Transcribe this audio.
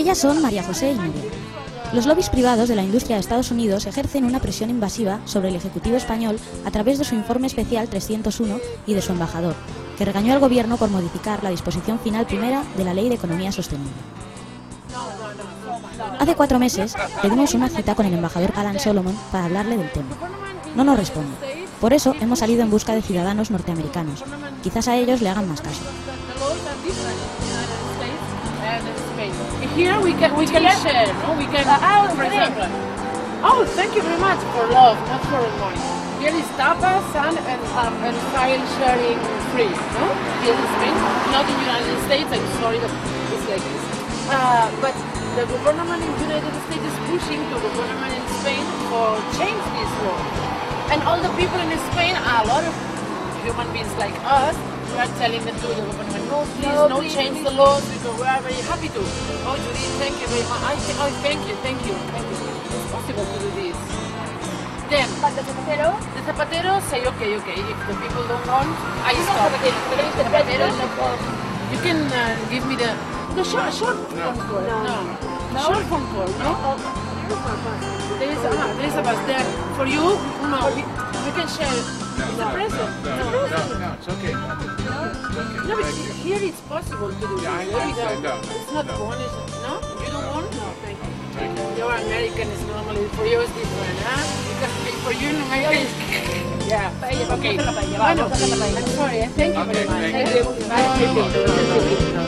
Ellas son María José y Nuria. Los lobbies privados de la industria de Estados Unidos ejercen una presión invasiva sobre el Ejecutivo español a través de su informe especial 301 y de su embajador, que regañó al gobierno por modificar la disposición final primera de la Ley de Economía Sostenible. Hace 4 meses pedimos una cita con el embajador Alan Solomon para hablarle del tema. No nos responde. Por eso hemos salido en busca de ciudadanos norteamericanos. Quizás a ellos le hagan más caso. Here we can share, no? We can, for example. Oh, thank you very much for love, not for money. Here is tapas and file sharing free, no? Here in Spain, not in the United States. I'm sorry that it's like this. But the government in the United States is pushing to the government in Spain for change this law. And all the people in Spain, a lot of human beings like us, we are telling them to the government, no, please, change the laws, because we are very happy to. Oh, Judy, thank you very much. Thank you. It's possible to do this. Then, but the Zapatero say, okay, if the people don't want, I stop. The Zapatero, you can give me the short phone call. No. Short phone call, no? There is a bus there. For you, no, we can share. It's a present. No, it's okay. No, but here it's possible to do Yeah, this. I know. It's not bonus, no? You don't want? No, thank you. You're American, it's normally, for you it's different, huh? Because for you in American it's... Yeah, okay. Bueno, I'm sorry, thank you very much. Thank you. Bye.